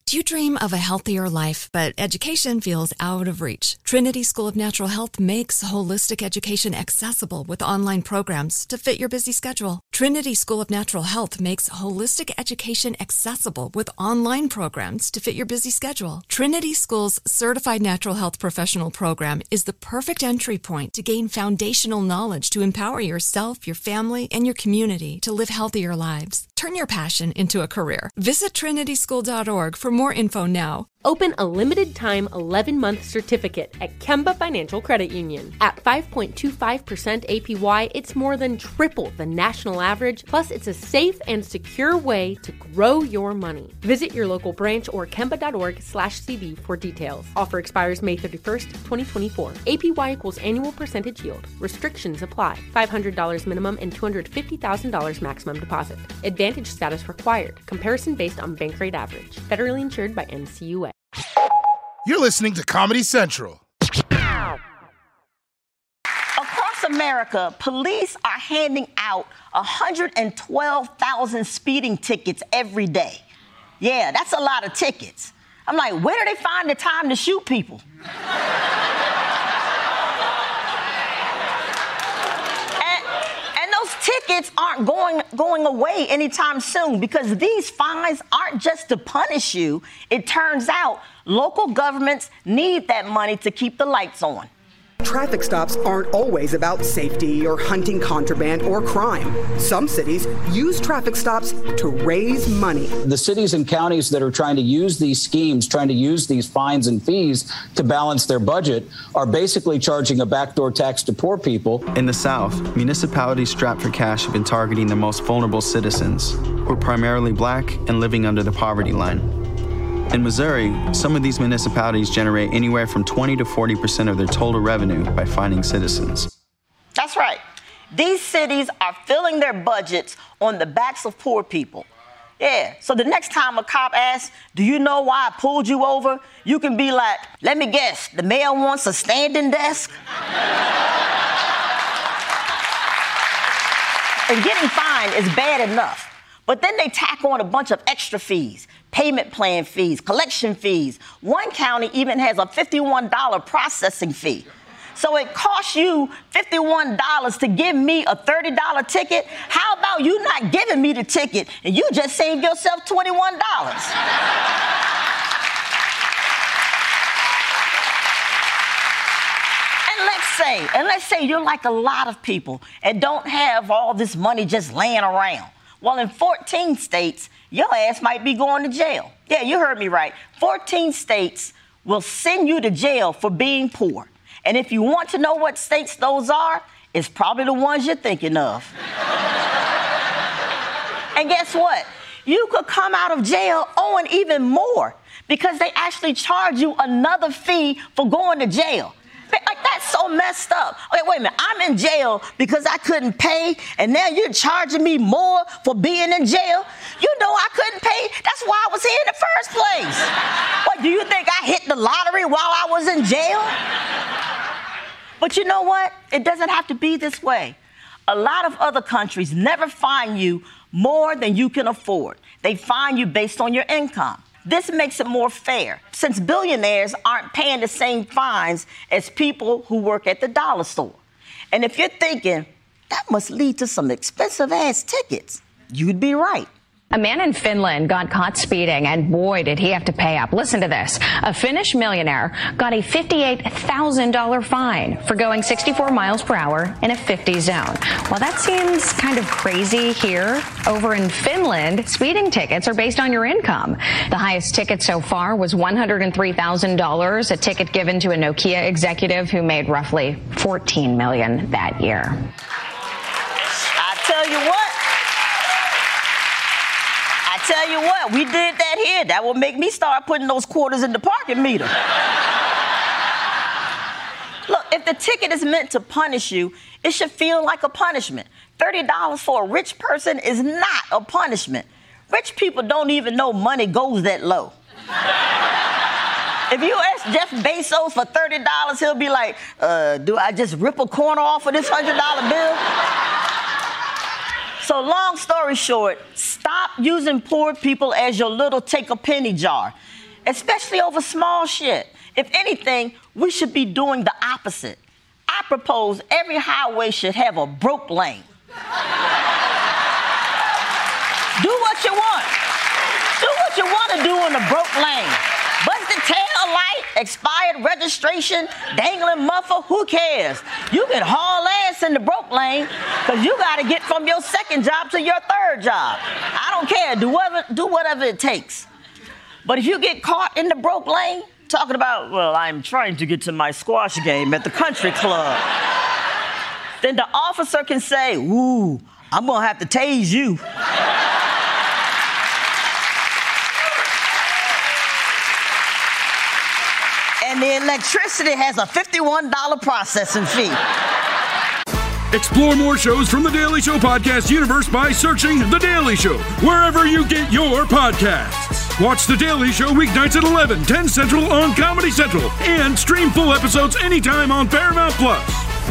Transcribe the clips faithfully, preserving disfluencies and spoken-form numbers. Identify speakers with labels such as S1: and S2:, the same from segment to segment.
S1: Do you dream of a healthier life, but education feels out of reach? Trinity School of Natural Health makes holistic education accessible with online programs to fit your busy schedule. Trinity School of Natural Health makes holistic education accessible with online programs to fit your busy schedule. Trinity School's Certified Natural Health Professional Program is the perfect entry point to gain foundational knowledge to empower yourself, your family, and your community to live healthier lives. Turn your passion into a career. Visit trinity school dot org for more info now.
S2: Open a limited-time eleven-month certificate at Kemba Financial Credit Union. At five point two five percent A P Y, it's more than triple the national average, plus it's a safe and secure way to grow your money. Visit your local branch or kemba dot org slash C D for details. Offer expires May thirty-first, twenty twenty-four. A P Y equals annual percentage yield. Restrictions apply. five hundred dollars minimum and two hundred fifty thousand dollars maximum deposit. Advantage status required. Comparison based on bank rate average. Federally insured by N C U A.
S3: You're listening to Comedy Central.
S4: Across America, police are handing out one hundred twelve thousand speeding tickets every day. Yeah, that's a lot of tickets. I'm like, where do they find the time to shoot people? Tickets aren't going going away anytime soon because these fines aren't just to punish you. It turns out local governments need that money to keep the lights on.
S5: Traffic stops aren't always about safety or hunting contraband or crime. Some cities use traffic stops to raise money.
S6: The cities and counties that are trying to use these schemes, trying to use these fines and fees to balance their budget, are basically charging a backdoor tax to poor people.
S7: In the South, municipalities strapped for cash have been targeting the most vulnerable citizens, who are primarily black and living under the poverty line. In Missouri, some of these municipalities generate anywhere from twenty to forty percent of their total revenue by fining citizens.
S4: That's right. These cities are filling their budgets on the backs of poor people. Yeah, so the next time a cop asks, do you know why I pulled you over? You can be like, let me guess, the mayor wants a standing desk? And getting fined is bad enough. But then they tack on a bunch of extra fees, payment plan fees, collection fees. One county even has a fifty-one dollars processing fee. So it costs you fifty-one dollars to give me a thirty dollars ticket. How about you not giving me the ticket and you just saved yourself twenty-one dollars? And let's say, and let's say you're like a lot of people and don't have all this money just laying around. Well, in fourteen states, your ass might be going to jail. Yeah, you heard me right. fourteen states will send you to jail for being poor. And if you want to know what states those are, it's probably the ones you're thinking of. And guess what? You could come out of jail owing even more because they actually charge you another fee for going to jail. Like, that's so messed up. Wait, wait a minute. I'm in jail because I couldn't pay, and now you're charging me more for being in jail? You know I couldn't pay. That's why I was here in the first place. What, do you think I hit the lottery while I was in jail? But you know what? It doesn't have to be this way. A lot of other countries never fine you more than you can afford. They fine you based on your income. This makes it more fair, since billionaires aren't paying the same fines as people who work at the dollar store. And if you're thinking, that must lead to some expensive-ass tickets, you'd be right.
S8: A man in Finland got caught speeding, and boy, did he have to pay up. Listen to this. A Finnish millionaire got a fifty-eight thousand dollars fine for going sixty-four miles per hour in a fifty zone. Well, that seems kind of crazy here. Over in Finland, speeding tickets are based on your income. The highest ticket so far was one hundred three thousand dollars, a ticket given to a Nokia executive who made roughly fourteen million dollars that year.
S4: I tell you what. I tell you what, we did that here. That will make me start putting those quarters in the parking meter. Look, if the ticket is meant to punish you, it should feel like a punishment. thirty dollars for a rich person is not a punishment. Rich people don't even know money goes that low. If you ask Jeff Bezos for thirty dollars, he'll be like, uh, do I just rip a corner off of this one hundred dollar bill? So long story short, stop using poor people as your little take-a-penny jar. especially over small shit. If anything, we should be doing the opposite. I propose every highway should have a broke lane. Do what you want. Do what you want to do in a broke lane. Busted tail light, expired registration, dangling muffler, who cares? You can haul ass in the broke lane because you got to get from your second job to your third job. I don't care. Do whatever, do whatever it takes. But if you get caught in the broke lane, talking about, well, I'm trying to get to my squash game at the country club, then the officer can say, ooh, I'm going to have to tase you. And the electricity has a fifty-one dollars processing fee.
S9: Explore more shows from The Daily Show podcast universe by searching The Daily Show wherever you get your podcasts. Watch The Daily Show weeknights at eleven, ten Central on Comedy Central and stream full episodes anytime on Paramount Plus.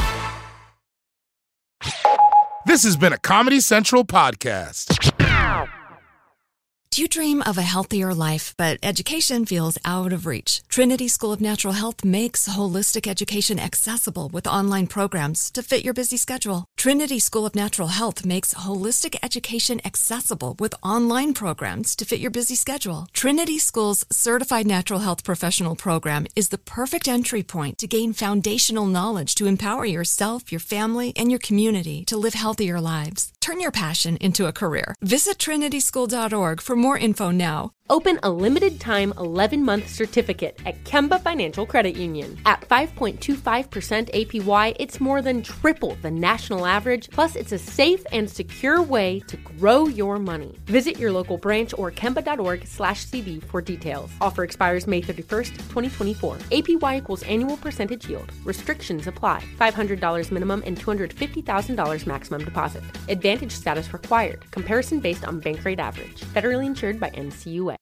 S3: This has been a Comedy Central podcast.
S1: Do you dream of a healthier life, but education feels out of reach? Trinity School of Natural Health makes holistic education accessible with online programs to fit your busy schedule. Trinity School of Natural Health makes holistic education accessible with online programs to fit your busy schedule. Trinity School's Certified Natural Health Professional Program is the perfect entry point to gain foundational knowledge to empower yourself, your family, and your community to live healthier lives. Turn your passion into a career. Visit trinity school dot org for more info now.
S2: Open a limited-time eleven-month certificate at Kemba Financial Credit Union. At five point two five percent A P Y, it's more than triple the national average, plus it's a safe and secure way to grow your money. Visit your local branch or kemba.org slash CD for details. Offer expires May thirty-first, twenty twenty-four. A P Y equals annual percentage yield. Restrictions apply. five hundred dollars minimum and two hundred fifty thousand dollars maximum deposit. Advantage status required. Comparison based on bank rate average. Federally insured by N C U A.